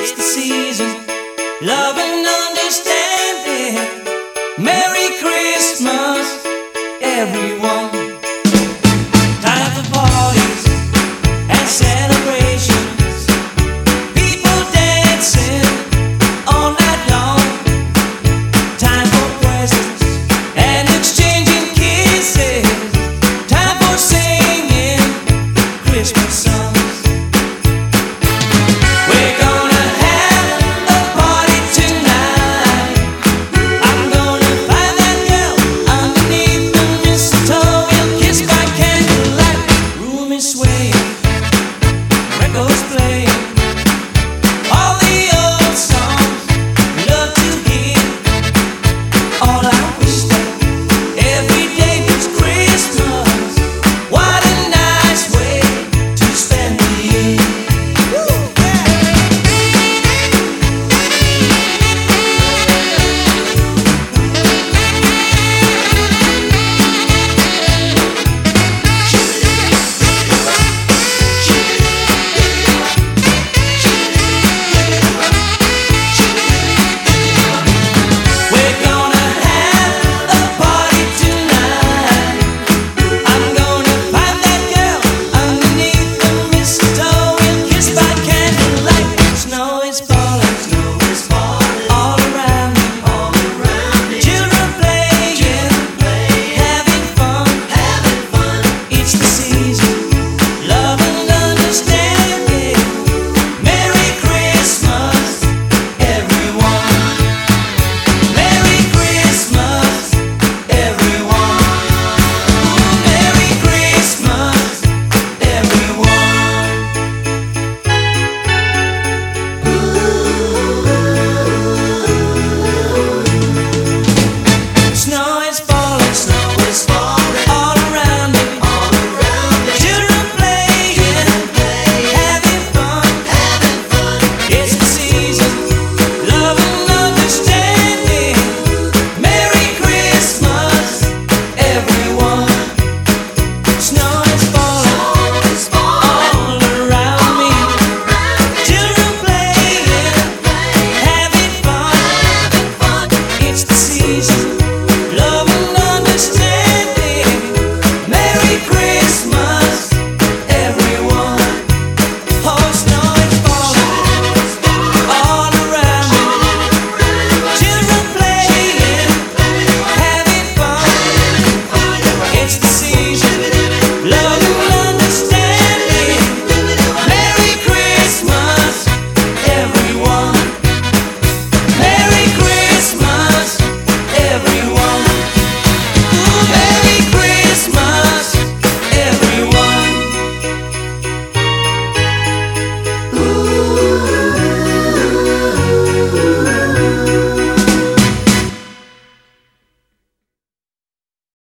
It's the season, love and understanding. Merry Christmas, everyone. Time for parties and celebrations. People dancing all night long. Time for presents and exchanging kisses. Time for singing Christmas songs. We're gonna have a party tonight. I'm gonna find that girl underneath the mistletoe. We'll kiss by candlelight. Room is swaying, records playing.